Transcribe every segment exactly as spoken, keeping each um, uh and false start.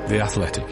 The Athletic.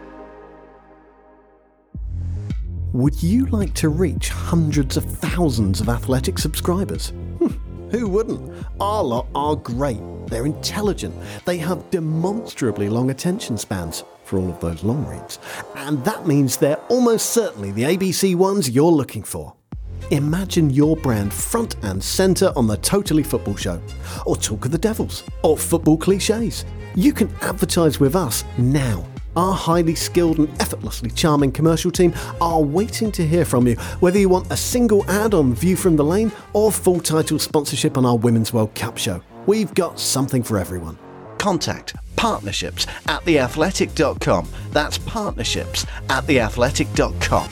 Would you like to reach hundreds of thousands of Athletic subscribers? Who wouldn't? Our lot are great. They're intelligent. They have demonstrably long attention spans for all of those long reads. And that means they're almost certainly the A B C ones you're looking for. Imagine your brand front and centre on the Totally Football Show, or Talk of the Devils, or Football Clichés. You can advertise with us now. Our highly skilled and effortlessly charming commercial team are waiting to hear from you, whether you want a single ad on View from the Lane or full title sponsorship on our Women's World Cup show. We've got something for everyone. Contact partnerships at the athletic dot com. That's partnerships at the athletic dot com.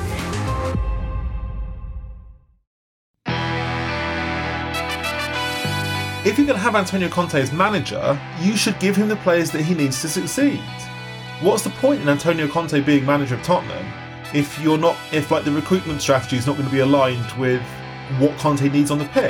If you're going to have Antonio Conte as manager, you should give him the players that he needs to succeed. What's the point in Antonio Conte being manager of Tottenham if you're not, if like the recruitment strategy is not going to be aligned with what Conte needs on the pitch?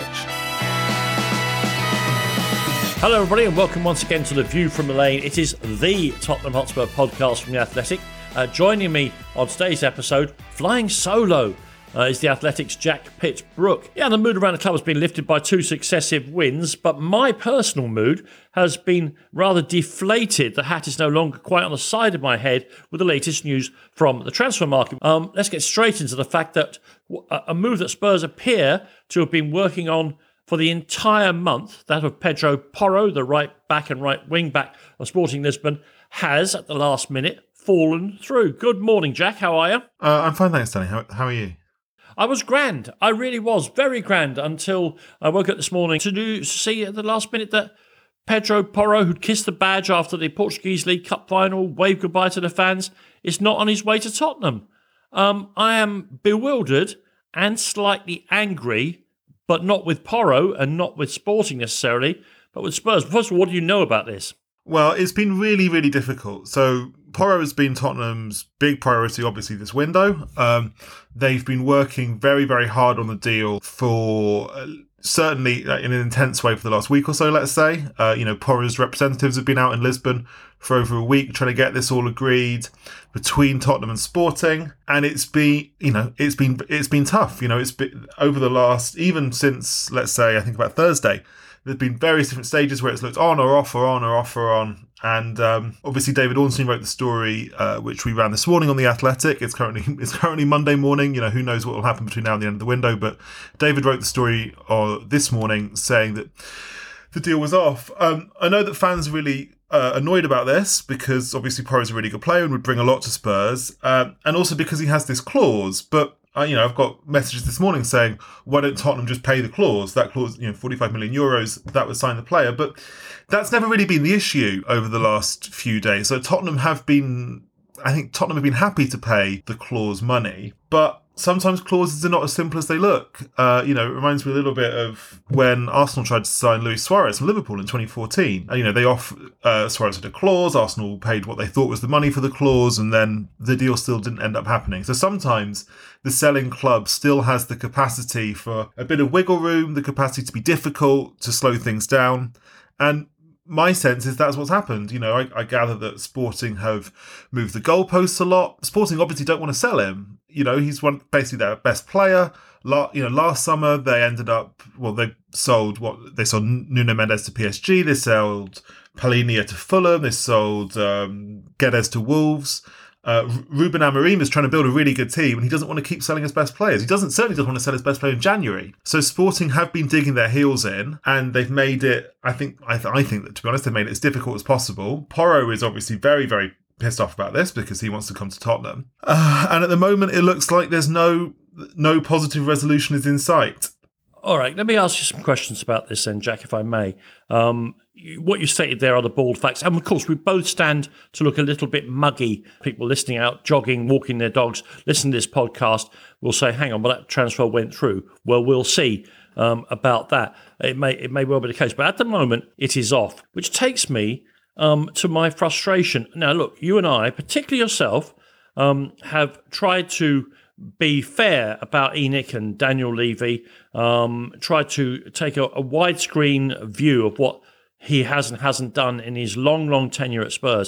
Hello everybody and welcome once again to The View from the Lane. It is the Tottenham Hotspur podcast from The Athletic. Uh, joining me on today's episode, flying solo, Uh, is the Athletic's Jack Pitt-Brooke. Yeah, the mood around the club has been lifted by two successive wins, but my personal mood has been rather deflated. The hat is no longer quite on the side of my head with the latest news from the transfer market. Um, let's get straight into the fact that a move that Spurs appear to have been working on for the entire month, that of Pedro Porro, the right back and right wing back of Sporting Lisbon, has, at the last minute, fallen through. Good morning, Jack. How are you? Uh, I'm fine, thanks, Danny. How, how are you? I was grand. I really was. Very grand until I woke up this morning to do, see at the last minute that Pedro Porro, who'd kissed the badge after the Portuguese League Cup final, waved goodbye to the fans, is not on his way to Tottenham. Um, I am bewildered and slightly angry, but not with Porro and not with Sporting necessarily, but with Spurs. First of all, what do you know about this? Well, it's been really, really difficult. So Porro has been Tottenham's big priority, obviously, this window. Um, they've been working very, very hard on the deal for uh, certainly uh, in an intense way for the last week or so, let's say. Uh, you know, Porro's representatives have been out in Lisbon for over a week trying to get this all agreed between Tottenham and Sporting. And it's been, you know, it's been, it's been tough. You know, it's been over the last, even since, let's say, I think about Thursday, there's been various different stages where it's looked on or off or on or off or on. And um, obviously David Ornstein wrote the story, uh, which we ran this morning on The Athletic. It's currently it's currently Monday morning. You know, who knows what will happen between now and the end of the window. But David wrote the story uh, this morning saying that the deal was off. Um, I know that fans are really uh, annoyed about this because obviously Porro's a really good player and would bring a lot to Spurs. Um, and also because he has this clause. But Uh, you know, I've got messages this morning saying, why don't Tottenham just pay the clause? That clause, you know, forty-five million euros, that would sign the player. But that's never really been the issue over the last few days. So Tottenham have been, I think Tottenham have been happy to pay the clause money. But sometimes clauses are not as simple as they look. Uh, you know, it reminds me a little bit of when Arsenal tried to sign Luis Suarez from Liverpool in twenty fourteen. And, you know, they off uh, Suarez had a clause, Arsenal paid what they thought was the money for the clause, and then the deal still didn't end up happening. So sometimes the selling club still has the capacity for a bit of wiggle room, the capacity to be difficult, to slow things down. And my sense is that's what's happened. You know, I, I gather that Sporting have moved the goalposts a lot. Sporting obviously don't want to sell him. You know, he's one basically their best player. La, you know, last summer they ended up, well, they sold what they sold Nuno Mendes to P S G. They sold Palhinha to Fulham. They sold um, Guedes to Wolves. Uh, Ruben Amorim is trying to build a really good team and he doesn't want to keep selling his best players. He doesn't certainly doesn't want to sell his best player in January. So Sporting have been digging their heels in and they've made it, I think, I, th- I think that to be honest, they've made it as difficult as possible. Porro is obviously very, very pissed off about this because he wants to come to Tottenham. Uh, and at the moment, it looks like there's no, no positive resolution is in sight. All right, let me ask you some questions about this then, Jack, if I may. Um, what you stated there are the bald facts. And of course, we both stand to look a little bit muggy. People listening out, jogging, walking their dogs, listen to this podcast will say, hang on, well, that transfer went through. Well, we'll see um, about that. It may it may well be the case. But at the moment, it is off, which takes me um, to my frustration. Now, look, you and I, particularly yourself, um, have tried to be fair about ENIC and Daniel Levy, um, try to take a, a widescreen view of what he has and hasn't done in his long, long tenure at Spurs.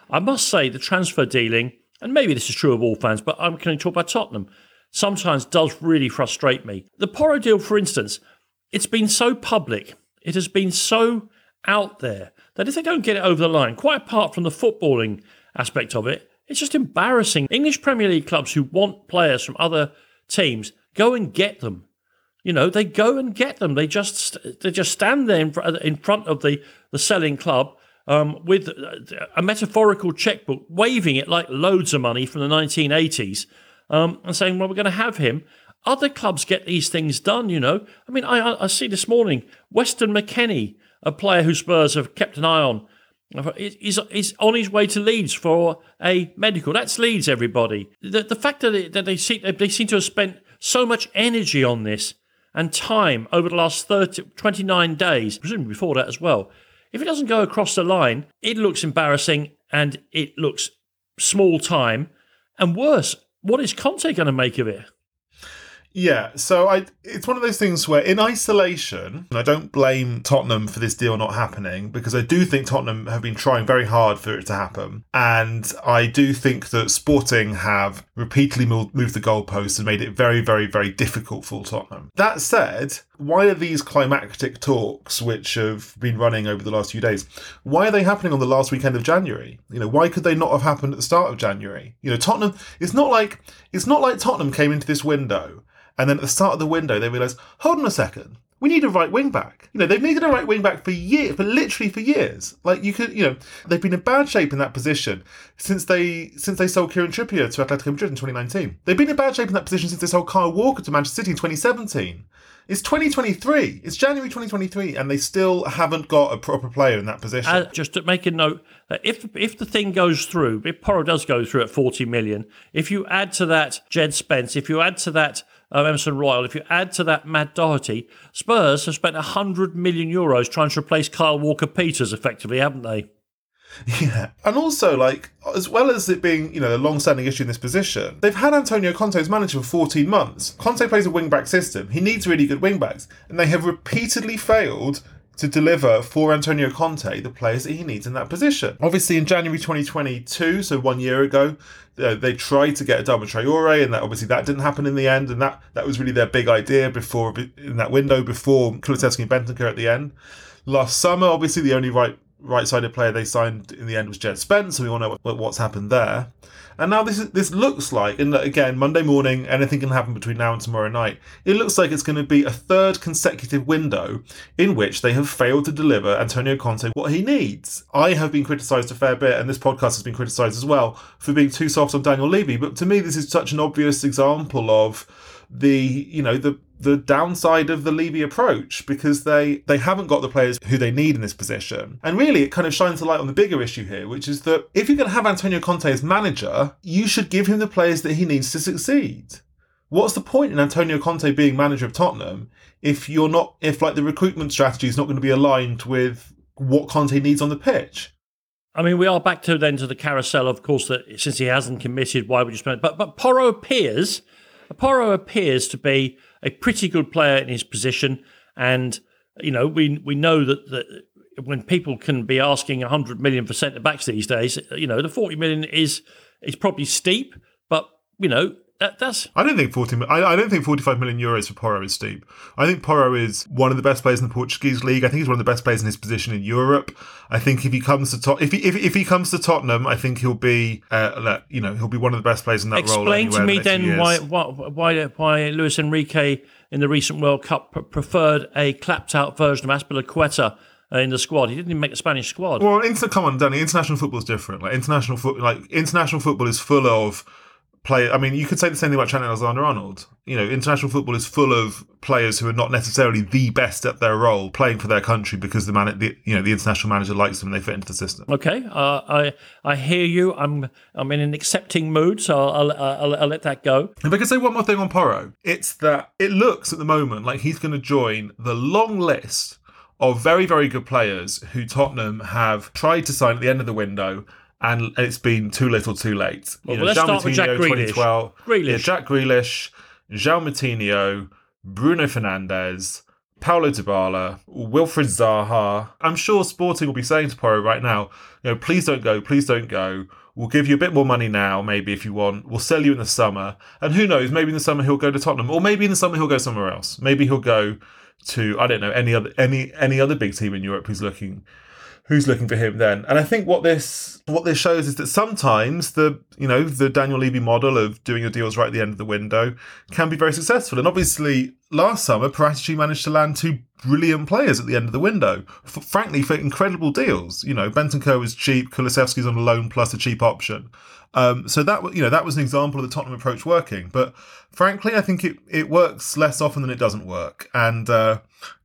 I must say the transfer dealing, and maybe this is true of all fans, but I'm going to talk about Tottenham, sometimes does really frustrate me. The Porro deal, for instance, it's been so public, it has been so out there, that if they don't get it over the line, quite apart from the footballing aspect of it, it's just embarrassing. English Premier League clubs who want players from other teams go and get them. You know, they go and get them. They just they just stand there in, fr- in front of the, the selling club um, with a metaphorical checkbook, waving it like loads of money from the nineteen eighties um, and saying, well, we're going to have him. Other clubs get these things done, you know. I mean, I, I see this morning, Weston McKennie, a player who Spurs have kept an eye on, is is on his way to Leeds for a medical. That's Leeds, everybody. The, the fact that, it, that they, see, they seem to have spent so much energy on this and time over the last thirty, twenty-nine days, presumably before that as well. If it doesn't go across the line, it looks embarrassing and it looks small time. And worse, what is Conte going to make of it? Yeah, so I it's one of those things where in isolation, and I don't blame Tottenham for this deal not happening, because I do think Tottenham have been trying very hard for it to happen. And I do think that Sporting have repeatedly moved the goalposts and made it very, very, very difficult for Tottenham. That said, why are these climactic talks, which have been running over the last few days, why are they happening on the last weekend of January? You know, why could they not have happened at the start of January? You know, Tottenham, it's not like it's not like Tottenham came into this window and then at the start of the window, they realised, hold on a second, we need a right wing back. You know, they've needed a right wing back for years, for literally for years. Like you could, you know, they've been in bad shape in that position since they since they sold Kieran Trippier to Atletico Madrid in twenty nineteen. They've been in bad shape in that position since they sold Kyle Walker to Manchester City in twenty seventeen. It's twenty twenty-three. It's January twenty twenty-three, and they still haven't got a proper player in that position. Uh, just to make a note, that if if the thing goes through, if Porro does go through at forty million, if you add to that Jed Spence, if you add to that um, Emerson Royal, if you add to that Matt Doherty, Spurs have spent one hundred million euros trying to replace Kyle Walker-Peters, effectively, haven't they? Yeah. And also, like, as well as it being, you know, a long-standing issue in this position, they've had Antonio Conte as manager for fourteen months. Conte plays a wing-back system. He needs really good wing-backs. And they have repeatedly failed to deliver for Antonio Conte the players that he needs in that position. Obviously, in January twenty twenty-two, so one year ago, uh, they tried to get Adama Traore, and that obviously that didn't happen in the end, and that, that was really their big idea before in that window before Kulusevski and Bentancur at the end. Last summer, obviously, the only right right-sided player they signed in the end was Jed Spence, so we all know what, what's happened there. And now this is, this looks like, and again, Monday morning, anything can happen between now and tomorrow night. It looks like it's going to be a third consecutive window in which they have failed to deliver Antonio Conte what he needs. I have been criticised a fair bit, and this podcast has been criticised as well, for being too soft on Daniel Levy. But to me, this is such an obvious example of the, you know, the the downside of the Levy approach, because they, they haven't got the players who they need in this position. And really, it kind of shines a light on the bigger issue here, which is that if you're going to have Antonio Conte as manager, you should give him the players that he needs to succeed. What's the point in Antonio Conte being manager of Tottenham if you're not, if like the recruitment strategy is not going to be aligned with what Conte needs on the pitch? I mean, we are back to then to the carousel, of course, that since he hasn't committed, why would you spend it? But, but Porro appears, Porro appears to be a pretty good player in his position, and you know we we know that, that when people can be asking one hundred million for centre backs these days, you know the forty million is is probably steep, but you know that, that's. I don't think forty. I, I don't think forty-five million euros for Porro is steep. I think Porro is one of the best players in the Portuguese league. I think he's one of the best players in his position in Europe. I think if he comes to Tot- if he if, if he comes to Tottenham, I think he'll be uh, you know he'll be one of the best players in that Explain role. Explain to me the then why, why why Luis Enrique in the recent World Cup pr- preferred a clapped out version of Azpilicueta uh, in the squad. He didn't even make the Spanish squad. Well, inter- come on, Danny. International football is different. Like international foot, like international football is full of play. I mean, you could say the same thing about Trent Alexander-Arnold. You know, international football is full of players who are not necessarily the best at their role, playing for their country because the man, the, you know, the international manager likes them and they fit into the system. Okay, uh, I I hear you. I'm I'm in an accepting mood, so I'll I'll, I'll, I'll let that go. If I can say one more thing on Porro, it's that it looks at the moment like he's going to join the long list of very, very good players who Tottenham have tried to sign at the end of the window, and it's been too little too late. Well, you know, let's start with Jack Grealish. Grealish. Yeah, Jack Grealish, João Moutinho, Bruno Fernandes, Paulo Dybala, Wilfried Zaha. I'm sure Sporting will be saying to Porro right now, you know, please don't go, please don't go. We'll give you a bit more money now, maybe, if you want. We'll sell you in the summer. And who knows, maybe in the summer he'll go to Tottenham. Or maybe in the summer he'll go somewhere else. Maybe he'll go to, I don't know, any other any any other big team in Europe who's looking who's looking for him then. And I think what this what this shows is that sometimes the you know the Daniel Levy model of doing your deals right at the end of the window can be very successful. And obviously last summer Paratici managed to land two brilliant players at the end of the window, for, frankly for incredible deals. You know, Bentancur was cheap, Kulusevski's on a loan plus a cheap option. Um, so that you know that was an example of the Tottenham approach working. But frankly, I think it, it works less often than it doesn't work. And uh,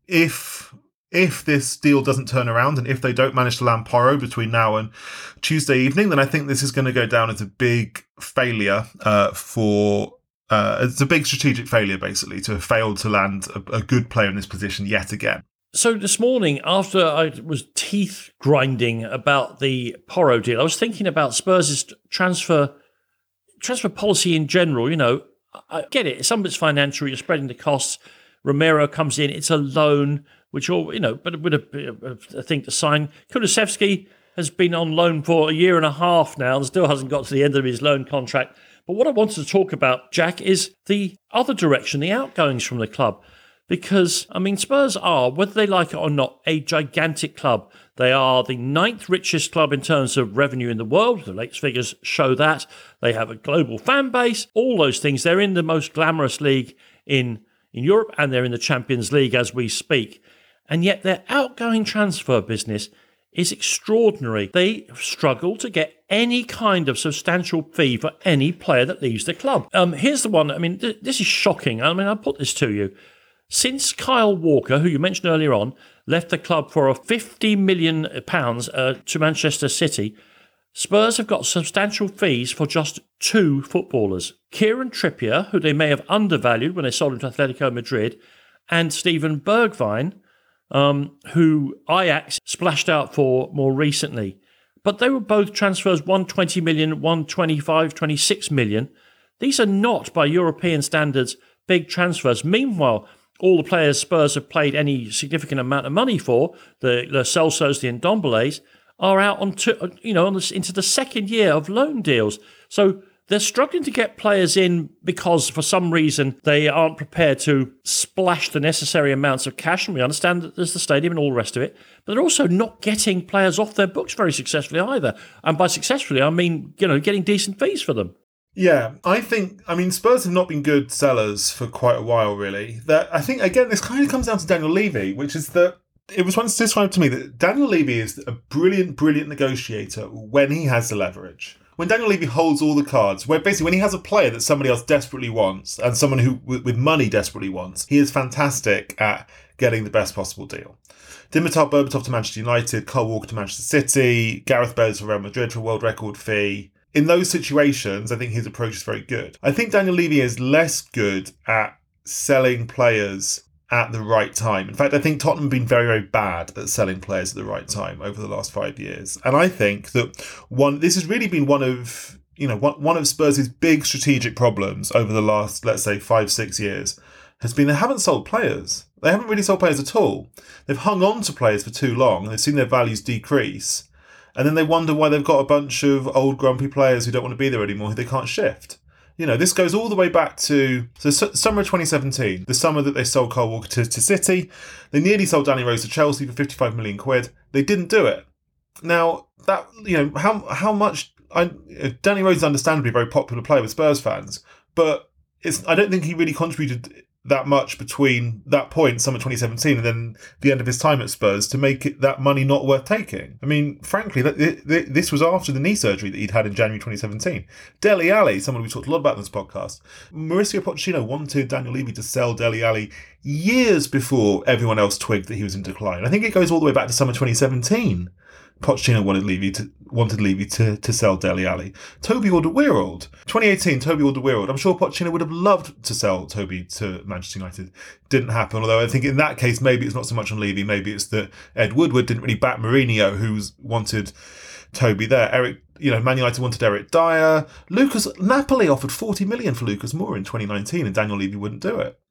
if If this deal doesn't turn around and if they don't manage to land Porro between now and Tuesday evening, then I think this is going to go down as a big failure uh, for... Uh, it's a big strategic failure, basically, to have failed to land a, a good player in this position yet again. So this morning, after I was teeth grinding about the Porro deal, I was thinking about Spurs' transfer transfer policy in general. You know, I get it. Some of it's financial. You're spreading the costs. Romero comes in. It's a loan. Which all, you know, but with a, a thing to sign. Kulusevski has been on loan for a year and a half now and still hasn't got to the end of his loan contract. But what I wanted to talk about, Jack, is the other direction, the outgoings from the club. Because, I mean, Spurs are, whether they like it or not, a gigantic club. They are the ninth richest club in terms of revenue in the world. The latest figures show that. They have a global fan base, all those things. They're in the most glamorous league in, in Europe and they're in the Champions League as we speak. And yet their outgoing transfer business is extraordinary. They struggle to get any kind of substantial fee for any player that leaves the club. Um, here's the one. I mean, th- this is shocking. I mean, I'll put this to you. Since Kyle Walker, who you mentioned earlier on, left the club for a fifty million pounds uh, to Manchester City, Spurs have got substantial fees for just two footballers. Kieran Trippier, who they may have undervalued when they sold him to Atletico Madrid, and Steven Bergwijn, Um, who Ajax splashed out for more recently. But they were both transfers, one twenty million, one twenty-five, twenty-six million. These are not, by European standards, big transfers. Meanwhile, all the players Spurs have paid any significant amount of money for, the Lo Celsos, the Ndombeles, are out on to, you know, on this, into the second year of loan deals. So they're struggling to get players in because, for some reason, they aren't prepared to splash the necessary amounts of cash. And we understand that there's the stadium and all the rest of it. But they're also not getting players off their books very successfully either. And by successfully, I mean, you know, getting decent fees for them. Yeah, I think, I mean, Spurs have not been good sellers for quite a while, really. That I think, again, this kind of comes down to Daniel Levy, which is that it was once described to me that Daniel Levy is a brilliant, brilliant negotiator when he has the leverage. When Daniel Levy holds all the cards, where basically when he has a player that somebody else desperately wants and someone who with money desperately wants, he is fantastic at getting the best possible deal. Dimitar Berbatov to Manchester United, Kyle Walker to Manchester City, Gareth Bale to Real Madrid for a world record fee. In those situations, I think his approach is very good. I think Daniel Levy is less good at selling players at the right time. In fact, I think Tottenham have been very, very bad at selling players at the right time over the last five years. And I think that one, this has really been one of, you know, one, one of Spurs' big strategic problems over the last, let's say, five, six years has been they haven't sold players. They haven't really sold players at all. They've hung on to players for too long and they've seen their values decrease. And then they wonder why they've got a bunch of old grumpy players who don't want to be there anymore, who they can't shift. You know, this goes all the way back to the so, summer of twenty seventeen, the summer that they sold Kyle Walker to, to City. They nearly sold Danny Rose to Chelsea for fifty-five million quid. They didn't do it. Now, that, you know, how how much... I, Danny Rose is understandably a very popular player with Spurs fans, but it's I don't think he really contributed that much between that point, summer twenty seventeen, and then the end of his time at Spurs to make it, that money not worth taking. I mean, frankly, that, it, it, this was after the knee surgery that he'd had in January twenty seventeen. Dele Alli, someone we talked a lot about in this podcast, Mauricio Pochettino wanted Daniel Levy to sell Dele Alli years before everyone else twigged that he was in decline. I think it goes all the way back to summer twenty seventeen. Pochettino wanted Levy to wanted Levy to, to sell Dele Alli. Toby Alderweireld. twenty eighteen, Toby Alderweireld. I'm sure Pochettino would have loved to sell Toby to Manchester United. Didn't happen, although I think in that case, maybe it's not so much on Levy. Maybe it's that Ed Woodward didn't really back Mourinho, who wanted Toby there. Eric, you know, Man United wanted Eric Dyer. Lucas Napoli offered forty million for Lucas Moura in twenty nineteen, and Daniel Levy wouldn't do it.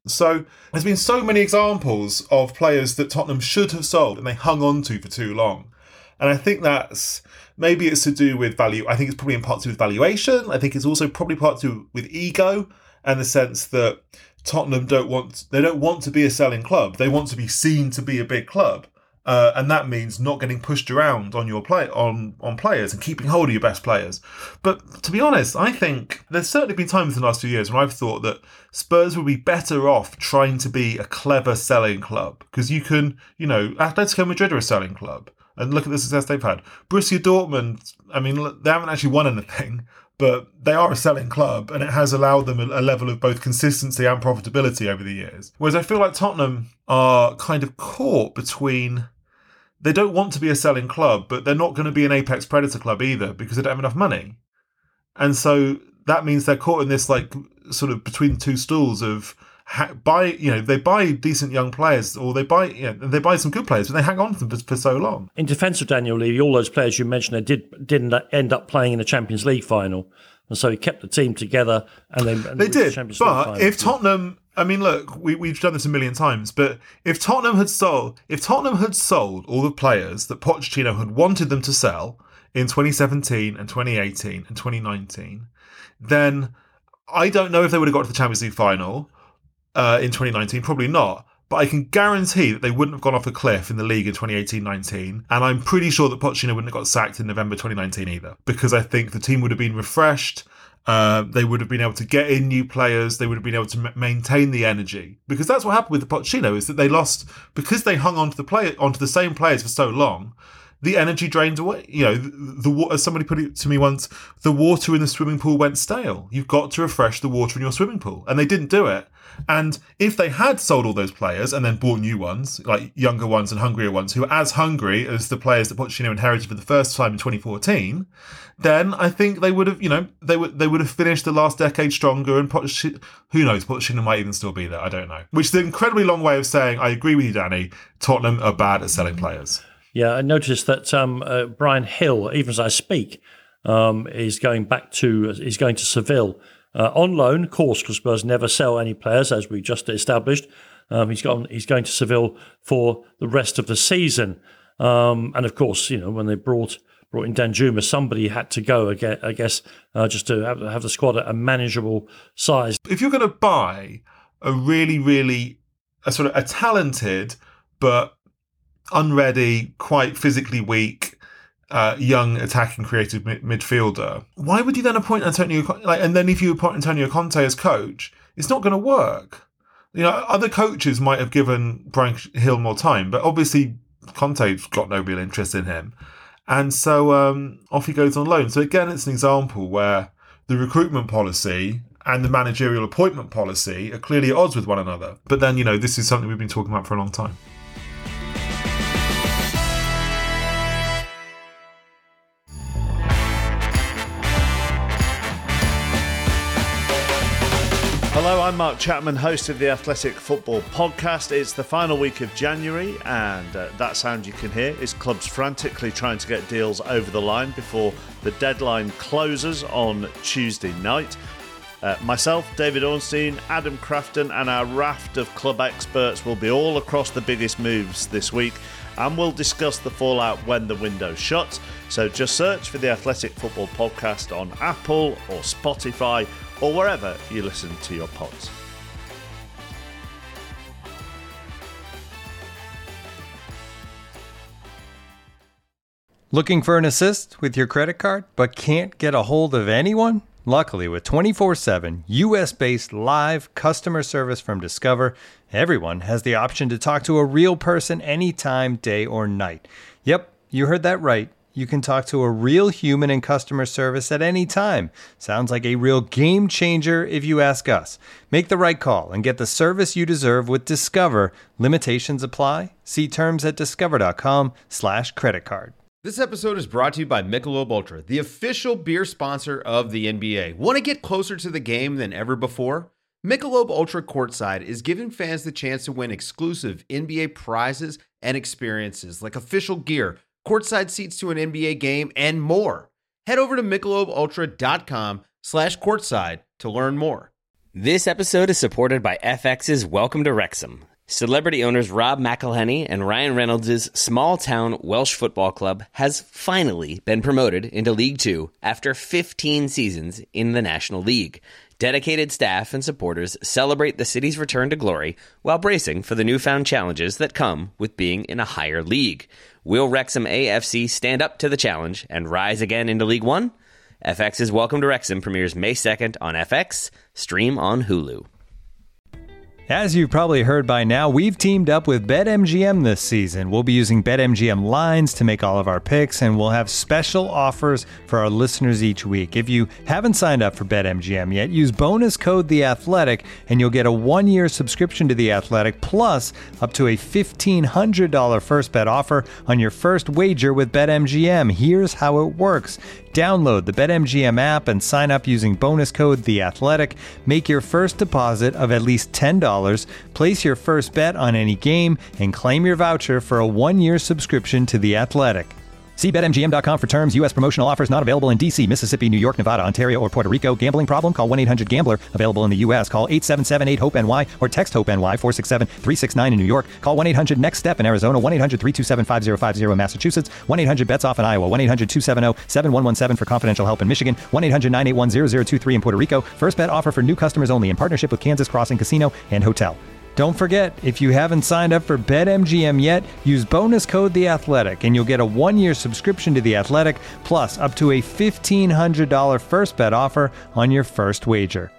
So there's been so many examples of players that Tottenham should have sold and they hung on to for too long. And I think that's, maybe it's to do with value. I think it's probably in part to do with valuation. I think it's also probably part to do with ego, and the sense that Tottenham don't want, they don't want to be a selling club. They want to be seen to be a big club. Uh, and that means not getting pushed around on your play on, on players and keeping hold of your best players. But to be honest, I think there's certainly been times in the last few years when I've thought that Spurs would be better off trying to be a clever selling club. Because you can, you know, Atletico Madrid are a selling club. And look at the success they've had. Borussia Dortmund, I mean, they haven't actually won anything, but they are a selling club, and it has allowed them a, a level of both consistency and profitability over the years. Whereas I feel like Tottenham are kind of caught between, they don't want to be a selling club, but they're not going to be an apex predator club either because they don't have enough money. And so that means they're caught in this, like, sort of between two stools of ha- buy, you know, they buy decent young players, or they buy, you know, they buy some good players, but they hang on to them for, for so long. In defence of Daniel Levy, all those players you mentioned, they did didn't end up playing in the Champions League final, and so he kept the team together. And they and they did, the but if Tottenham, I mean, look, we we've done this a million times, but if Tottenham had sold, if Tottenham had sold all the players that Pochettino had wanted them to sell in twenty seventeen and twenty eighteen and twenty nineteen, then I don't know if they would have got to the Champions League final uh, in twenty nineteen. Probably not. But I can guarantee that they wouldn't have gone off a cliff in the league in twenty eighteen nineteen. And I'm pretty sure that Pochettino wouldn't have got sacked in November twenty nineteen either. Because I think the team would have been refreshed. Uh, they would have been able to get in new players. They would have been able to m- maintain the energy. Because that's what happened with the Pochettino, is that they lost, because they hung on to the play, onto the same players for so long, the energy drained away. You know, the, the as somebody put it to me once, the water in the swimming pool went stale. You've got to refresh the water in your swimming pool. And they didn't do it. And if they had sold all those players and then bought new ones, like younger ones and hungrier ones, who are as hungry as the players that Pochettino inherited for the first time in twenty fourteen, then I think they would have, you know, they would they would have finished the last decade stronger. And Pochettino, who knows, Pochettino might even still be there. I don't know. Which is an incredibly long way of saying, I agree with you, Danny. Tottenham are bad at selling players. Yeah, I noticed that um, uh, Brian Hill, even as I speak, um, is going back to is going to Seville uh, on loan, of course, because Spurs never sell any players, as we just established. Um, he's gone. He's going to Seville for the rest of the season, um, and of course, you know, when they brought brought in Danjuma, somebody had to go. Again, I guess, uh, just to have, have the squad at a manageable size. If you're going to buy a really, really a sort of a talented but unready, quite physically weak, uh, young attacking creative mid- midfielder, why would you then appoint Antonio? Like, and then if you appoint Antonio Conte as coach, it's not going to work. You know, other coaches might have given Brian Hill more time, but obviously Conte's got no real interest in him, and so um, off he goes on loan. So again, it's an example where the recruitment policy and the managerial appointment policy are clearly at odds with one another. But then, you know, this is something we've been talking about for a long time. Hello, I'm Mark Chapman, host of the Athletic Football Podcast. It's the final week of January, and uh, that sound you can hear is clubs frantically trying to get deals over the line before the deadline closes on Tuesday night. Uh, myself, David Ornstein, Adam Crafton, and our raft of club experts will be all across the biggest moves this week, and we'll discuss the fallout when the window shuts. So just search for the Athletic Football Podcast on Apple or Spotify or wherever you listen to your pods. Looking for an assist with your credit card but can't get a hold of anyone? Luckily, with twenty-four seven U S-based live customer service from Discover, everyone has the option to talk to a real person anytime, day or night. Yep, you heard that right. You can talk to a real human in customer service at any time. Sounds like a real game changer if you ask us. Make the right call and get the service you deserve with Discover. Limitations apply. See terms at discover.com slash credit card. This episode is brought to you by Michelob Ultra, the official beer sponsor of the N B A. Want to get closer to the game than ever before? Michelob Ultra Courtside is giving fans the chance to win exclusive N B A prizes and experiences like official gear, courtside seats to an N B A game, and more. Head over to michelobultra.com slash courtside to learn more. This episode is supported by F X's Welcome to Wrexham. Celebrity owners Rob McElhenney and Ryan Reynolds' small-town Welsh football club has finally been promoted into League Two after fifteen seasons in the National League. Dedicated staff and supporters celebrate the city's return to glory while bracing for the newfound challenges that come with being in a higher league. Will Wrexham A F C stand up to the challenge and rise again into League One? F X's Welcome to Wrexham premieres May second on F X, stream on Hulu. As you've probably heard by now, we've teamed up with BetMGM this season. We'll be using BetMGM lines to make all of our picks, and we'll have special offers for our listeners each week. If you haven't signed up for BetMGM yet, use bonus code The Athletic, and you'll get a one-year subscription to The Athletic, plus up to a fifteen hundred dollars first bet offer on your first wager with BetMGM. Here's how it works. Download the BetMGM app and sign up using bonus code The Athletic. Make your first deposit of at least ten dollars, place your first bet on any game, and claim your voucher for a one-year subscription to The Athletic. See Bet M G M dot com for terms. U S promotional offers not available in D C, Mississippi, New York, Nevada, Ontario, or Puerto Rico. Gambling problem? Call one eight hundred gambler. Available in the U S. Call eight seven seven eight hope N Y or text HOPE-NY four six seven three six nine in New York. Call one eight hundred next step in Arizona. one eight hundred three two seven five zero five zero in Massachusetts. one eight hundred bets off in Iowa. one eight hundred two seven zero seven one one seven for confidential help in Michigan. one eight hundred nine eight one zero zero two three in Puerto Rico. First bet offer for new customers only in partnership with Kansas Crossing Casino and Hotel. Don't forget, if you haven't signed up for BetMGM yet, use bonus code The Athletic, and you'll get a one-year subscription to The Athletic, plus up to a fifteen hundred dollars first bet offer on your first wager.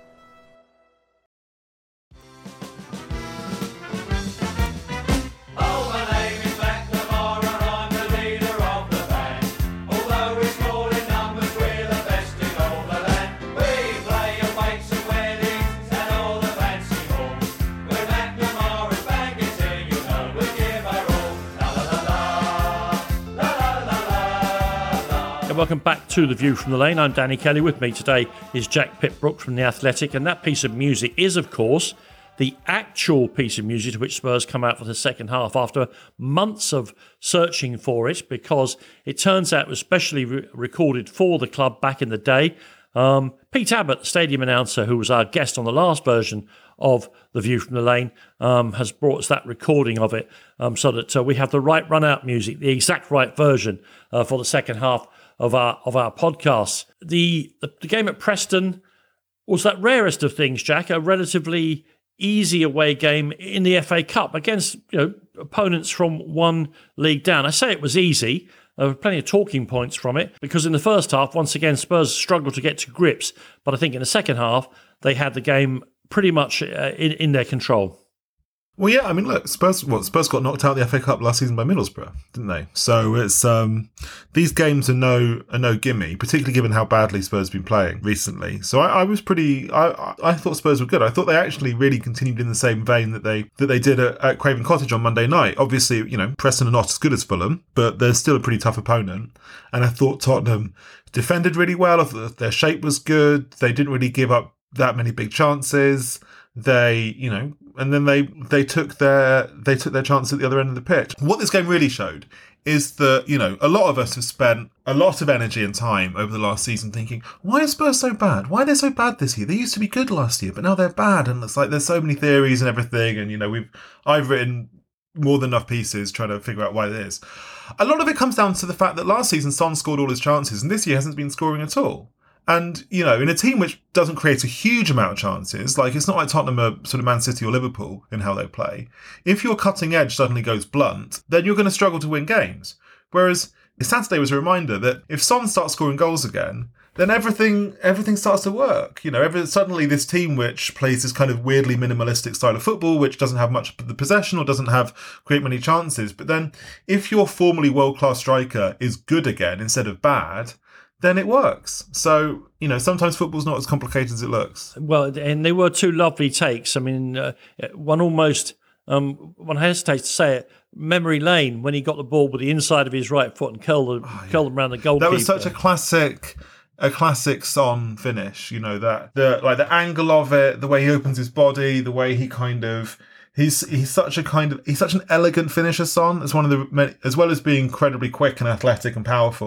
Welcome back to The View from the Lane. I'm Danny Kelly. With me today is Jack Pitt-Brooke from The Athletic, and that piece of music is, of course, the actual piece of music to which Spurs come out for the second half after months of searching for it, because it turns out it was specially re- recorded for the club back in the day. Um, Pete Abbott, the stadium announcer, who was our guest on the last version of The View from the Lane, um, has brought us that recording of it um, so that uh, we have the right run-out music, the exact right version uh, for the second half of our of our podcasts. The, the the game at Preston was that rarest of things, Jack, a relatively easy away game in the F A Cup against, you know, opponents from one league down. I say it was easy. There were plenty of talking points from it, because in the first half, once again, Spurs struggled to get to grips. But I think in the second half, they had the game pretty much uh, in, in their control. Well, yeah, I mean, look, Spurs. Well, Spurs got knocked out of the F A Cup last season by Middlesbrough, didn't they? So it's um, these games are no are no gimme, particularly given how badly Spurs have been playing recently. So I, I was pretty. I I thought Spurs were good. I thought they actually really continued in the same vein that they that they did at, at Craven Cottage on Monday night. Obviously, you know, Preston are not as good as Fulham, but they're still a pretty tough opponent. And I thought Tottenham defended really well. I thought their shape was good. They didn't really give up that many big chances. They, you know, and then they they took their they took their chance at the other end of the pitch. What this game really showed is that, you know, a lot of us have spent a lot of energy and time over the last season thinking, why are Spurs so bad? Why are they so bad this year? They used to be good last year, but now they're bad. And it's like there's so many theories and everything. And, you know, we've I've written more than enough pieces trying to figure out why it is. A lot of it comes down to the fact that last season Son scored all his chances, and this year hasn't been scoring at all. And, you know, in a team which doesn't create a huge amount of chances, like it's not like Tottenham are sort of Man City or Liverpool in how they play. If your cutting edge suddenly goes blunt, then you're going to struggle to win games. Whereas Saturday was a reminder that if Son starts scoring goals again, then everything everything starts to work. You know, every, suddenly this team which plays this kind of weirdly minimalistic style of football, which doesn't have much of the possession or doesn't have create many chances. But then if your formerly world-class striker is good again instead of bad, then it works. So, you know, sometimes football's not as complicated as it looks. Well, and they were two lovely takes. I mean, uh, one almost, um, one hesitates to say it, memory lane, when he got the ball with the inside of his right foot and curled, oh, yeah. curled around the goalkeeper. That was such a classic... a classic Son finish, you know, that the like the angle of it, the way he opens his body, the way he kind of he's he's such a kind of he's such an elegant finisher. Son, as one of the many, as well as being incredibly quick and athletic and powerful,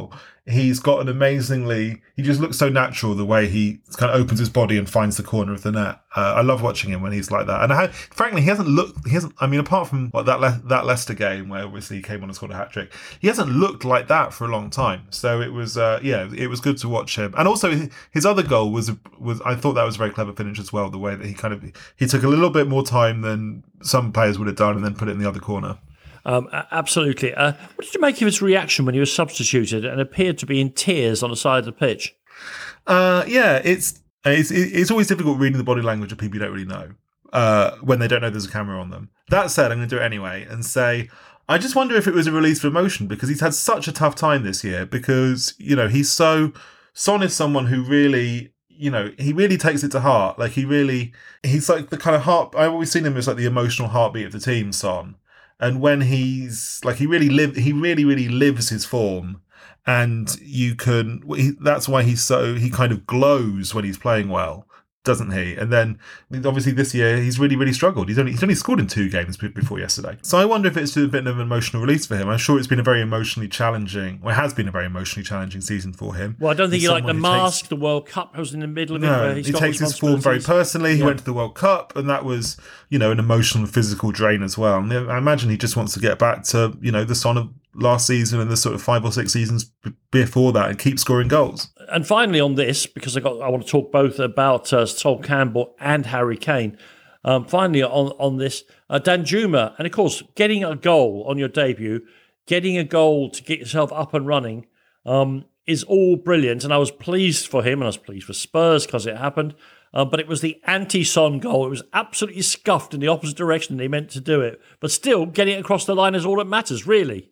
He's got an amazingly, he just looks so natural the way he kind of opens his body and finds the corner of the net. Uh, I love watching him when he's like that. And I, frankly, he hasn't looked, he hasn't, I mean, apart from what, that Le- that Leicester game where obviously he came on and scored a hat trick, he hasn't looked like that for a long time. So it was, uh, yeah, it was good to watch him. And also his other goal was, was I thought that was a very clever finish as well, the way that he kind of, he took a little bit more time than some players would have done and then put it in the other corner. Um, absolutely. Uh, what did you make of his reaction when he was substituted and appeared to be in tears on the side of the pitch? Uh, yeah, it's, it's it's always difficult reading the body language of people you don't really know uh, when they don't know there's a camera on them. That said, I'm going to do it anyway and say, I just wonder if it was a release of emotion because he's had such a tough time this year because, you know, he's so... Son is someone who really... You know, he really takes it to heart. Like, he really... He's like the kind of heart... I've always seen him as like the emotional heartbeat of the team, Son. And when he's like, he really live, he really, really lives his form, and you can. He, that's why he's so he kind of glows when he's playing well, doesn't he? And then obviously this year he's really, really struggled. He's only he's only scored in two games before yesterday. So I wonder if it's a bit of an emotional release for him. I'm sure it's been a very emotionally challenging. Well, it has been a very emotionally challenging season for him. Well, I don't think he's he liked the mask. Takes, the World Cup was in the middle of no, it. Where he's he got takes his form very personally. He yeah. went to the World Cup, and that was, you know, an emotional and physical drain as well. And I imagine he just wants to get back to, you know, the Son of last season and the sort of five or six seasons b- before that and keep scoring goals. And finally on this, because I got I want to talk both about uh, Sol Campbell and Harry Kane. Um, finally on, on this, uh, Danjuma, and of course, getting a goal on your debut, getting a goal to get yourself up and running um, is all brilliant. And I was pleased for him, and I was pleased for Spurs because it happened. Uh, but it was the anti-Son goal. It was absolutely scuffed in the opposite direction than he meant to do it. But still, getting it across the line is all that matters, really.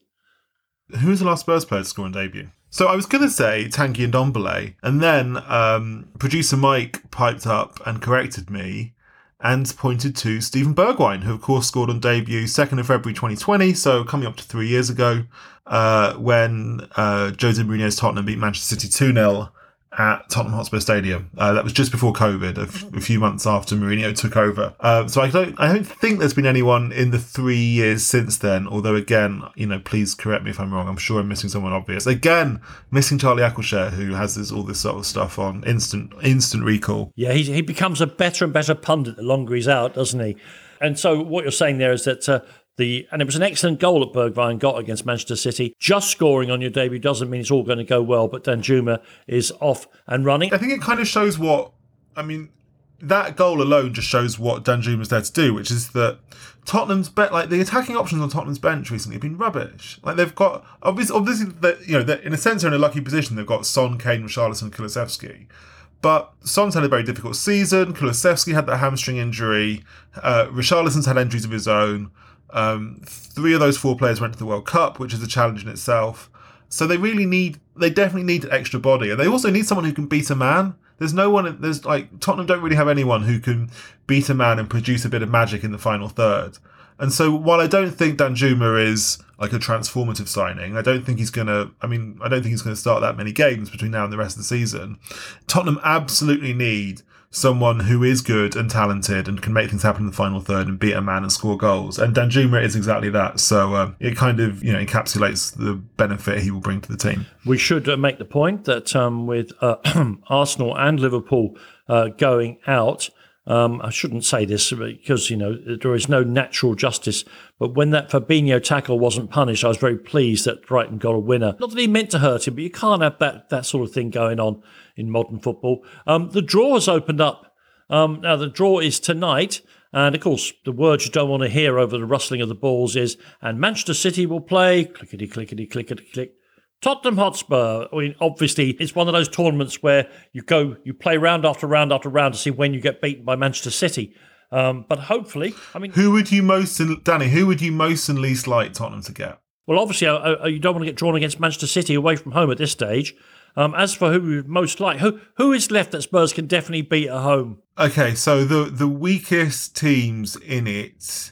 Who was the last Spurs player to score on debut? So I was going to say Tanguy Ndombele, and then um, producer Mike piped up and corrected me and pointed to Steven Bergwijn, who of course scored on debut second of February twenty twenty, so coming up to three years ago, uh, when uh, Jose Mourinho's Tottenham beat Manchester City two nil at Tottenham Hotspur Stadium. Uh, that was just before COVID, a, f- a few months after Mourinho took over. Uh, so I don't, I don't think there's been anyone in the three years since then. Although again, you know, please correct me if I'm wrong. I'm sure I'm missing someone obvious. Again, missing Charlie Aquilshere, who has this all this sort of stuff on instant instant recall. Yeah, he he becomes a better and better pundit the longer he's out, doesn't he? And so what you're saying there is that. Uh, The, and it was an excellent goal that Bergwijn got against Manchester City. Just scoring on your debut doesn't mean it's all going to go well, but Danjuma is off and running. I think it kind of shows what, I mean, that goal alone just shows what Danjuma's there to do, which is that Tottenham's bet, like the attacking options on Tottenham's bench recently have been rubbish. Like they've got, obviously, obviously that, you know, that in a sense they're in a lucky position. They've got Son, Kane, Richarlison, and Kulusevski. But Son's had a very difficult season. Kulusevski had that hamstring injury. Uh, Richarlison's had injuries of his own. Um, three of those four players went to the World Cup, which is a challenge in itself. So they really need, they definitely need extra body. And they also need someone who can beat a man. There's no one, there's like, Tottenham don't really have anyone who can beat a man and produce a bit of magic in the final third. And so while I don't think Danjuma is like a transformative signing, I don't think he's going to, I mean, I don't think he's going to start that many games between now and the rest of the season. Tottenham absolutely need someone who is good and talented and can make things happen in the final third and beat a man and score goals. And Danjuma is exactly that. So um, it kind of, you know, encapsulates the benefit he will bring to the team. We should uh, make the point that um, with uh, Arsenal and Liverpool uh, going out, Um, I shouldn't say this because, you know, there is no natural justice. But when that Fabinho tackle wasn't punished, I was very pleased that Brighton got a winner. Not that he meant to hurt him, but you can't have that, that sort of thing going on in modern football. Um, the draw has opened up. Um, now, the draw is tonight. And, of course, the words you don't want to hear over the rustling of the balls is, and Manchester City will play, clickety, clickety, clickety, click, Tottenham Hotspur. I mean, obviously, it's one of those tournaments where you go, you play round after round after round to see when you get beaten by Manchester City. Um, but hopefully, I mean, who would you most, Danny? Who would you most and least like Tottenham to get? Well, obviously, uh, uh, you don't want to get drawn against Manchester City away from home at this stage. Um, as for who we would most like, who who is left that Spurs can definitely beat at home? Okay, so the the weakest teams in it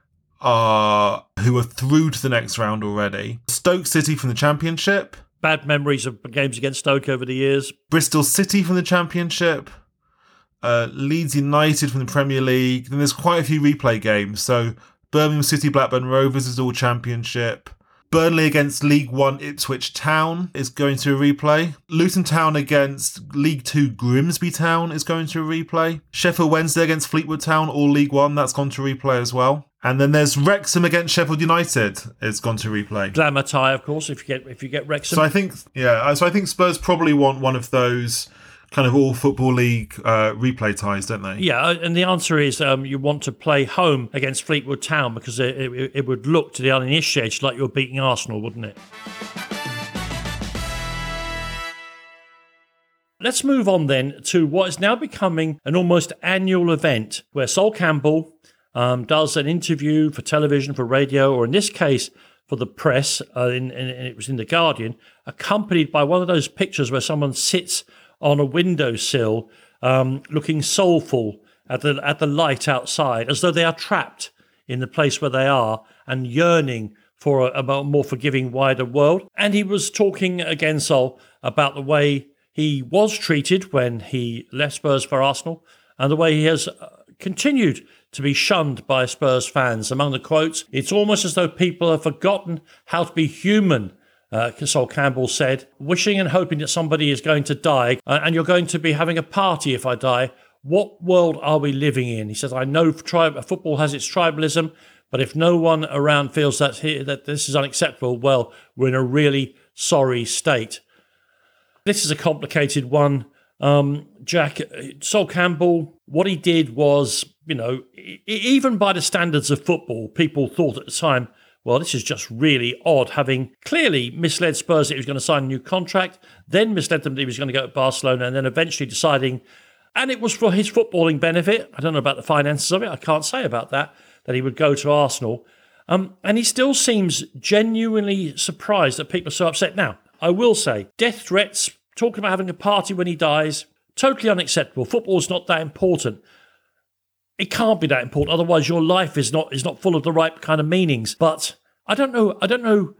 are who are through to the next round already. Stoke City from the Championship. Bad memories of games against Stoke over the years. Bristol City from the Championship. Uh, Leeds United from the Premier League. Then there's quite a few replay games. So Birmingham City, Blackburn Rovers is all Championship. Burnley against League One Ipswich Town is going to a replay. Luton Town against League Two Grimsby Town is going to a replay. Sheffield Wednesday against Fleetwood Town, all League One, that's gone to replay as well. And then there's Wrexham against Sheffield United. It's gone to replay. Glamour tie, of course, if you get if you get Wrexham. So I think, yeah, so I think Spurs probably want one of those kind of all Football League uh, replay ties, don't they? Yeah, and the answer is um, you want to play home against Fleetwood Town because it, it, it would look to the uninitiated like you're beating Arsenal, wouldn't it? Let's move on then to what is now becoming an almost annual event where Sol Campbell um, does an interview for television, for radio, or in this case, for the press, uh, in, in, and it was in The Guardian, accompanied by one of those pictures where someone sits on a windowsill um, looking soulful at the at the light outside, as though they are trapped in the place where they are and yearning for a, a more forgiving, wider world. And he was talking again, Sol, about the way he was treated when he left Spurs for Arsenal and the way he has continued to be shunned by Spurs fans. Among the quotes, it's almost as though people have forgotten how to be human, Uh, Sol Campbell said, wishing and hoping that somebody is going to die uh, and you're going to be having a party if I die. What world are we living in? He says, I know tri- football has its tribalism, but if no one around feels that, he, that this is unacceptable, well, we're in a really sorry state. This is a complicated one. Um, Jack, Sol Campbell, what he did was, you know, e- even by the standards of football, people thought at the time, well, this is just really odd, having clearly misled Spurs that he was going to sign a new contract, then misled them that he was going to go to Barcelona, and then eventually deciding, and it was for his footballing benefit, I don't know about the finances of it, I can't say about that, that he would go to Arsenal. Um, and he still seems genuinely surprised that people are so upset. Now, I will say, death threats, talking about having a party when he dies, totally unacceptable. Football's not that important. It can't be that important, otherwise your life is not is not full of the right kind of meanings. But I don't know. I don't know.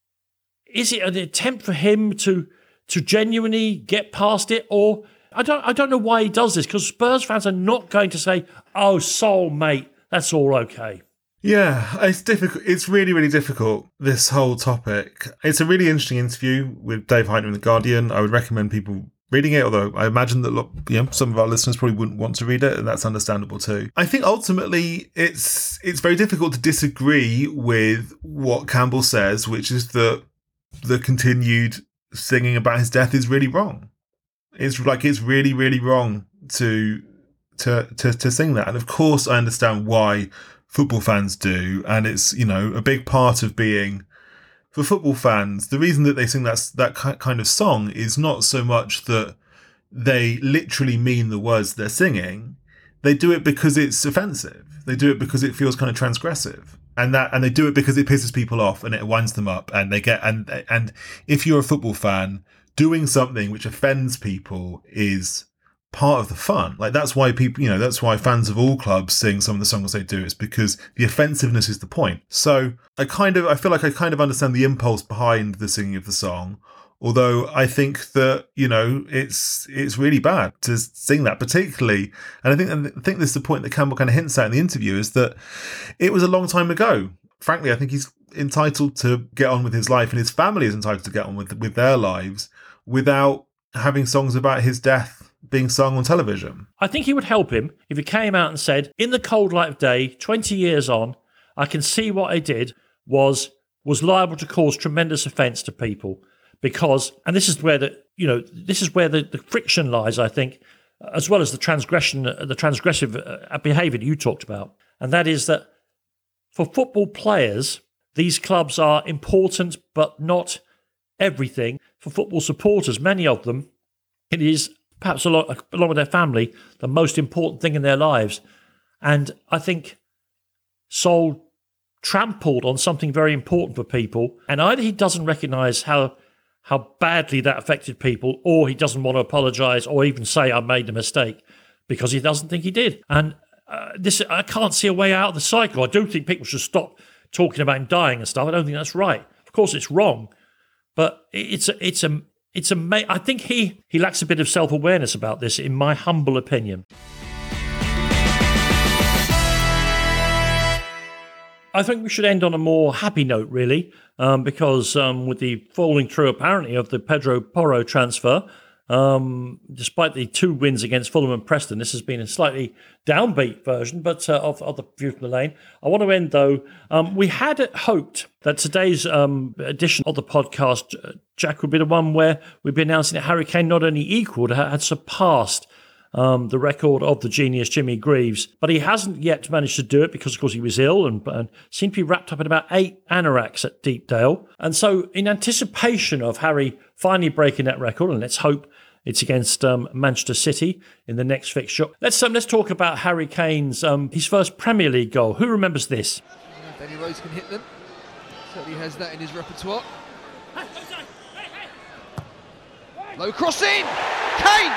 Is it an attempt for him to to genuinely get past it, or I don't I don't know why he does this? Because Spurs fans are not going to say, "Oh, Sol, mate, that's all okay." Yeah, it's difficult. It's really, really difficult, this whole topic. It's a really interesting interview with Dave Heitner in The Guardian. I would recommend people reading it, although I imagine that look, you know, some of our listeners probably wouldn't want to read it, and that's understandable too. I think ultimately it's it's very difficult to disagree with what Campbell says, which is that the continued singing about his death is really wrong. It's like it's really, really wrong to to to, to sing that. And of course I understand why football fans do, and it's, you know, a big part of being, for football fans, the reason that they sing that that kind of song is not so much that they literally mean the words they're singing. They do it because it's offensive. They do it because it feels kind of transgressive, and that, and they do it because it pisses people off and it winds them up. And they get and and if you're a football fan, doing something which offends people is part of the fun. Like, that's why people, you know, that's why fans of all clubs sing some of the songs they do. It's because the offensiveness is the point. So I kind of, I feel like I kind of understand the impulse behind the singing of the song. Although I think that, you know, it's it's really bad to sing that, particularly, and I think I think this is the point that Campbell kind of hints at in the interview, is that it was a long time ago. Frankly, I think he's entitled to get on with his life, and his family is entitled to get on with with their lives without having songs about his death being sung on television. I think it would help him if he came out and said, in the cold light of day, twenty years on, I can see what I did was was liable to cause tremendous offence to people. Because, and this is where the, you know, this is where the, the friction lies, I think, as well as the transgression, the transgressive behaviour that you talked about. And that is that for football players, these clubs are important, but not everything. For football supporters, many of them, it is perhaps along, along with their family, the most important thing in their lives. And I think Sol trampled on something very important for people. And either he doesn't recognise how how badly that affected people, or he doesn't want to apologise or even say, I made a mistake, because he doesn't think he did. And uh, this, I can't see a way out of the cycle. I do think people should stop talking about him dying and stuff. I don't think that's right. Of course, it's wrong, but it's a, it's a, it's a. I think he he lacks a bit of self-awareness about this, in my humble opinion. I think we should end on a more happy note, really. um, because um, with the falling through, apparently, of the Pedro Porro transfer, um, despite the two wins against Fulham and Preston, this has been a slightly downbeat version but uh, of, of the View from the Lane. I want to end, though. Um, we had hoped that today's um, edition of the podcast, uh, Jack, would be the one where we'd be announcing that Harry Kane not only equalled, had surpassed Um, the record of the genius Jimmy Greaves, but he hasn't yet managed to do it because, of course, he was ill and, and seemed to be wrapped up in about eight anoraks at Deepdale. And so, in anticipation of Harry finally breaking that record, and let's hope it's against um, Manchester City in the next fixture, let's um, let's talk about Harry Kane's um, his first Premier League goal. Who remembers this? Danny Rose can hit them. Certainly has that in his repertoire. Low crossing, Kane.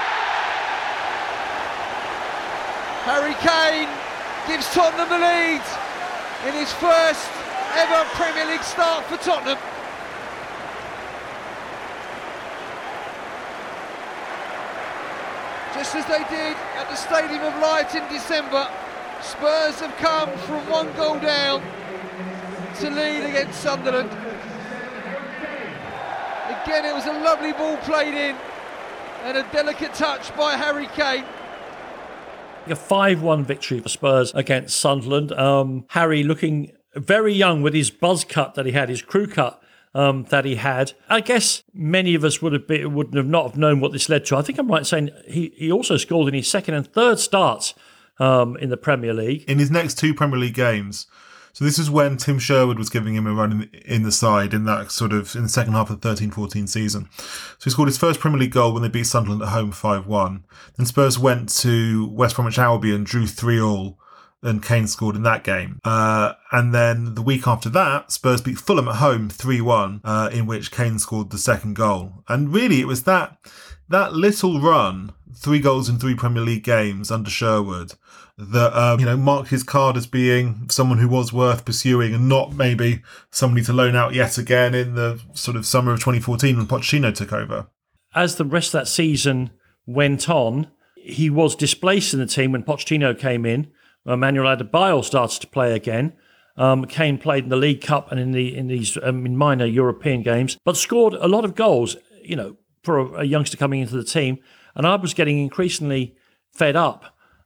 Harry Kane gives Tottenham the lead in his first ever Premier League start for Tottenham. Just as they did at the Stadium of Light in December, Spurs have come from one goal down to lead against Sunderland. Again, it was a lovely ball played in and a delicate touch by Harry Kane. A five one victory for Spurs against Sunderland. Um, Harry looking very young with his buzz cut that he had, his crew cut um, that he had. I guess many of us would have been, wouldn't have not have known what this led to. I think I'm right in saying he, he also scored in his second and third starts um, in the Premier League. In his next two Premier League games. So this is when Tim Sherwood was giving him a run in, in the side in that sort of in the second half of the thirteen fourteen season. So he scored his first Premier League goal when they beat Sunderland at home five one. Then Spurs went to West Bromwich Albion, drew three all, and Kane scored in that game. Uh, and then the week after that, Spurs beat Fulham at home three one, uh, in which Kane scored the second goal. And really, it was that that little run, three goals in three Premier League games under Sherwood, that um, you know marked his card as being someone who was worth pursuing and not maybe somebody to loan out yet again in the sort of summer of twenty fourteen when Pochettino took over. As the rest of that season went on, he was displaced in the team when Pochettino came in. Emmanuel Adebayo started to play again. Um, Kane played in the League Cup and in the in these um, in minor European games, but scored a lot of goals. You know, for a, a youngster coming into the team, and I was getting increasingly fed up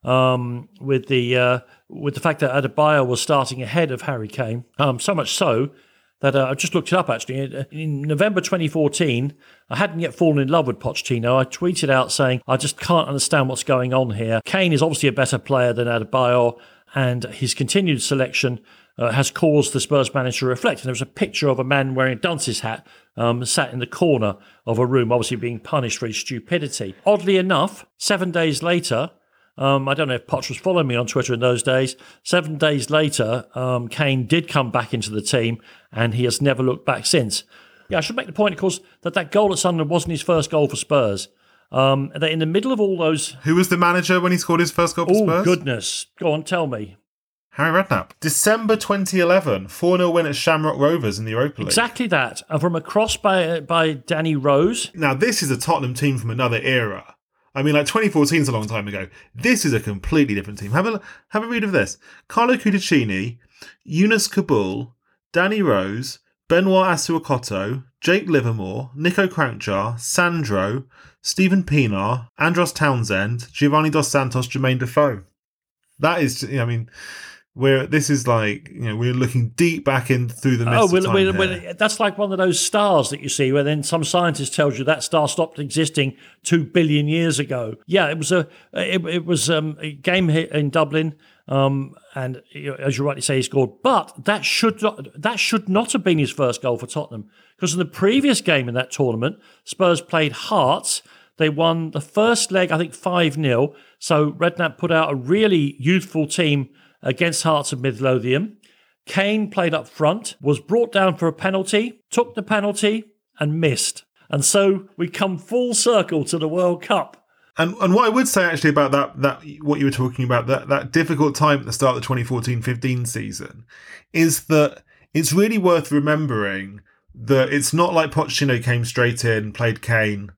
Um, with the uh, with the fact that Adebayo was starting ahead of Harry Kane, um, so much so that uh, I just looked it up actually. In November twenty fourteen, I hadn't yet fallen in love with Pochettino. I tweeted out saying, I just can't understand what's going on here. Kane is obviously a better player than Adebayo, and his continued selection uh, has caused the Spurs manager to reflect. And there was a picture of a man wearing a dunce's hat um, sat in the corner of a room, obviously being punished for his stupidity. Oddly enough, seven days later, Um, I don't know if Poch was following me on Twitter in those days. Seven days later, um, Kane did come back into the team, and he has never looked back since. Yeah, I should make the point, of course, that that goal at Sunderland wasn't his first goal for Spurs. Um, that in the middle of all those... Who was the manager when he scored his first goal for oh, Spurs? Oh, goodness. Go on, tell me. Harry Redknapp. December twenty eleven, four nil win at Shamrock Rovers in the Europa League. Exactly that. And from a cross by, by Danny Rose. Now, this is a Tottenham team from another era. I mean, like twenty fourteen is a long time ago. This is a completely different team. Have a have a read of this. Carlo Cudicini, Yunus Kabul, Danny Rose, Benoit Asuakoto, Jake Livermore, Nico Crankjar, Sandro, Stephen Pienaar, Andros Townsend, Giovanni Dos Santos, Jermaine Defoe. That is, I mean, we're this is like, you know, we're looking deep back in through the mist oh, of well, time well, here. well, that's like one of those stars that you see where then some scientist tells you that star stopped existing two billion years ago. Yeah, it was a it, it was um, a game hit in Dublin, um, and you know, as you rightly say, he scored. But that should not that should not have been his first goal for Tottenham, because in the previous game in that tournament, Spurs played Hearts. They won the first leg, I think, five nil. So Redknapp put out a really youthful team against Hearts of Midlothian. Kane played up front, was brought down for a penalty, took the penalty and missed. And so we come full circle to the World Cup. And and what I would say actually about that, that what you were talking about, that, that difficult time at the start of the twenty fourteen fifteen season, is that it's really worth remembering that it's not like Pochettino came straight in, played Kane,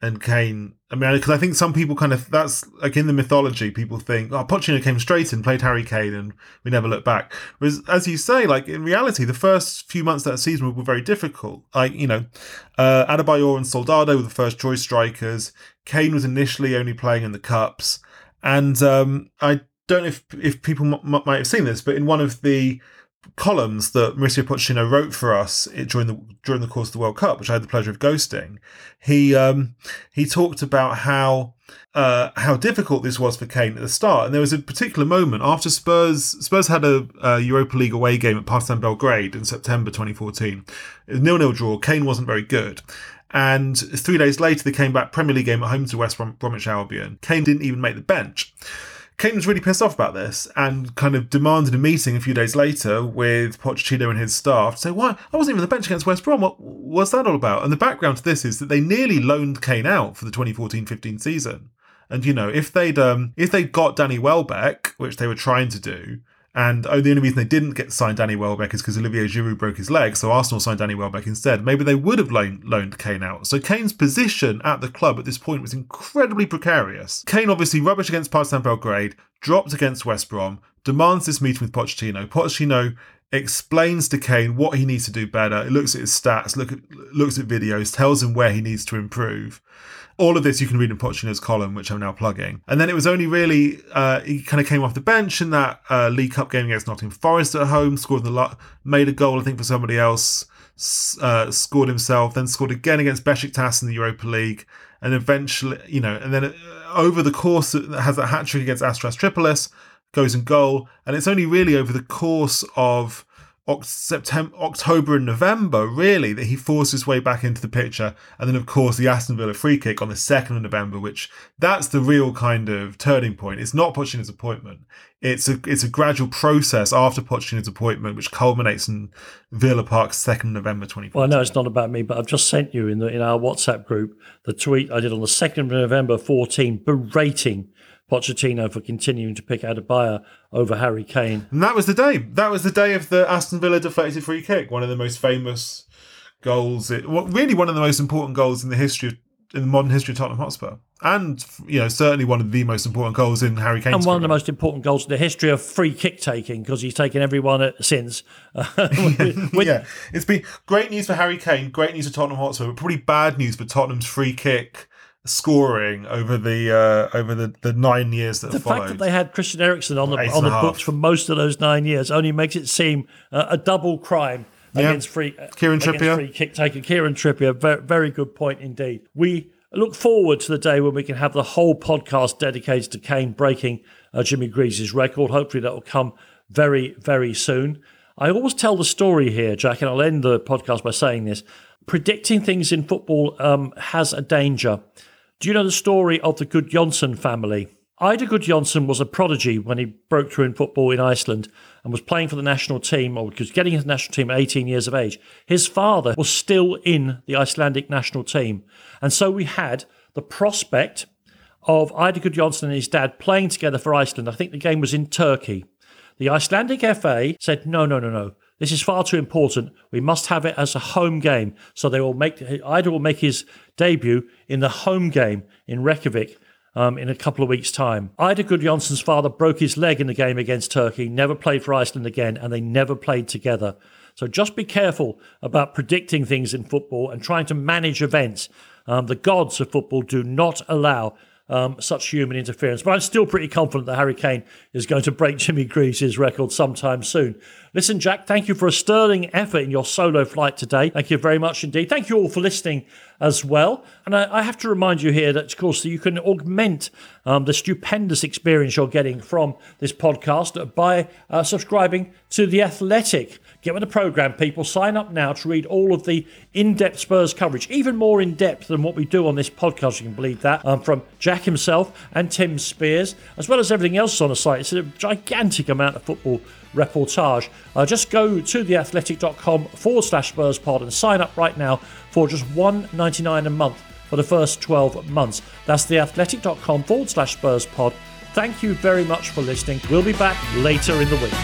and Kane. I mean, because I think some people kind of, that's like in the mythology, people think, oh, Pochettino came straight in, played Harry Kane, and we never looked back. Whereas, as you say, like in reality, the first few months of that season were very difficult. Like, you know, uh, Adebayor and Soldado were the first choice strikers. Kane was initially only playing in the Cups. And um, I don't know if, if people m- m- might have seen this, but in one of the columns that Mauricio Pochettino wrote for us during the during the course of the World Cup, which I had the pleasure of ghosting, he um, he talked about how uh, how difficult this was for Kane at the start. And there was a particular moment after Spurs Spurs had a, a Europa League away game at Partizan Belgrade in September twenty fourteen. It was a nil-nil draw. Kane wasn't very good. And three days later, they came back Premier League game at home to West Brom- Bromwich Albion. Kane didn't even make the bench. Kane was really pissed off about this and kind of demanded a meeting a few days later with Pochettino and his staff to say, why? I wasn't even on the bench against West Brom. What, what's that all about? And the background to this is that they nearly loaned Kane out for the twenty fourteen fifteen season. And, you know, if they'd um, if they'd got Danny Welbeck, which they were trying to do, and oh, the only reason they didn't get signed Danny Welbeck is because Olivier Giroud broke his leg, so Arsenal signed Danny Welbeck instead. Maybe they would have loaned, loaned Kane out. So Kane's position at the club at this point was incredibly precarious. Kane obviously rubbish against Partizan Belgrade, dropped against West Brom, demands this meeting with Pochettino. Pochettino explains to Kane what he needs to do better. It looks at his stats, look at, looks at videos, tells him where he needs to improve. All of this you can read in Pochettino's column, which I'm now plugging. And then it was only really, uh, he kind of came off the bench in that uh, League Cup game against Nottingham Forest at home, scored the lot, made a goal, I think, for somebody else, uh, scored himself, then scored again against Besiktas in the Europa League. And eventually, you know, and then over the course, has a hat-trick against Astras Tripolis, goes in goal. And it's only really over the course of September, October and November, really, that he forced his way back into the picture. And then, of course, the Aston Villa free kick on the second of November, which that's the real kind of turning point. It's not Pochettino's appointment. It's a it's a gradual process after Pochettino's appointment, which culminates in Villa Park, second of November twenty fourteen. Well, I know it's not about me, but I've just sent you in the in our WhatsApp group the tweet I did on the second of November fourteen, berating Pochettino for continuing to pick Adebayor over Harry Kane. And that was the day. That was the day of the Aston Villa deflected free kick. One of the most famous goals. It, well, really one of the most important goals in the history of, in the modern history of Tottenham Hotspur. And, you know, certainly one of the most important goals in Harry Kane's And one career. of the most important goals in the history of free kick taking, because he's taken every one since. With, yeah, it's been great news for Harry Kane, great news for Tottenham Hotspur, but pretty bad news for Tottenham's free kick scoring over the uh, over the, the nine years that the followed. fact that they had Christian Eriksen on the Eight on the and a books half. for most of those nine years only makes it seem uh, a double crime Yeah. against free uh, Kieran against Trippier. free kick taker. Kieran Trippier, very, very good point indeed. We look forward to the day when we can have the whole podcast dedicated to Kane breaking uh, Jimmy Greaves' record. Hopefully that will come very, very soon. I always tell the story here, Jack, and I'll end the podcast by saying this. Predicting things in football um, has a danger. Do you know the story of the Gudjonsson family? Ida Gudjonsson was a prodigy when he broke through in football in Iceland and was playing for the national team, or was getting into the national team at eighteen years of age. His father was still in the Icelandic national team. And so we had the prospect of Ida Gudjonsson and his dad playing together for Iceland. I think the game was in Turkey. The Icelandic F A said, no, no, no, no. This is far too important. We must have it as a home game. So they will make Ida will make his debut in the home game in Reykjavik um, in a couple of weeks' time. Ida Gudjonsson's father broke his leg in the game against Turkey, never played for Iceland again, and they never played together. So just be careful about predicting things in football and trying to manage events. Um, the gods of football do not allow Um, such human interference. But I'm still pretty confident that Harry Kane is going to break Jimmy Greaves' record sometime soon. Listen, Jack, thank you for a sterling effort in your solo flight today. Thank you very much indeed. Thank you all for listening as well. And I, I have to remind you here that, of course, you can augment um, the stupendous experience you're getting from this podcast by uh, subscribing to The Athletic. Get with the programme, people. Sign up now to read all of the in-depth Spurs coverage, even more in-depth than what we do on this podcast, you can believe that, um, from Jack himself and Tim Spears, as well as everything else on the site. It's a gigantic amount of football reportage. Uh, just go to theathletic.com forward slash Spurs pod and sign up right now for just one dollar ninety-nine a month for the first twelve months. That's theathletic.com forward slash Spurs pod. Thank you very much for listening. We'll be back later in the week.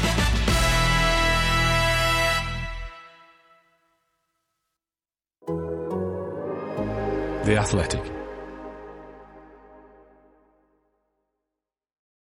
The Athletic.